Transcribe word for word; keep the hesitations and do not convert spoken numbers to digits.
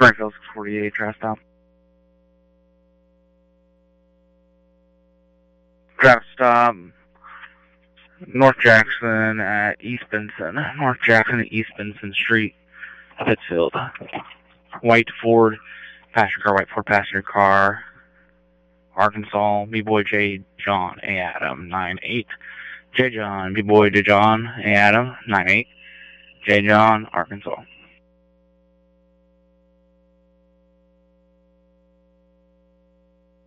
Springfield six forty-eight, traffic stop. Traffic stop. North Jackson at East Benson. North Jackson at East Benson Street, Pittsfield. White Ford, passenger car, white Ford passenger car. Arkansas, B-Boy J. John, A. Adam, nine eight. J. John, B-Boy J. John, A. Adam, nine eight. J. John, Arkansas.